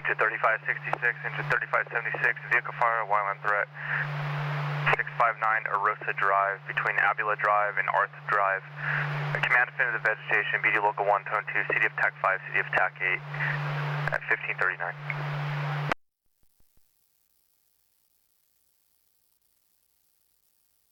Engine 3566, engine 3576, vehicle fire, wireline threat. 659 Arosa Drive, between Abula Drive and Arthur Drive. Command definitive vegetation, BD Local 1, Tone 2, City of TAC 5, City of TAC 8, at 1539.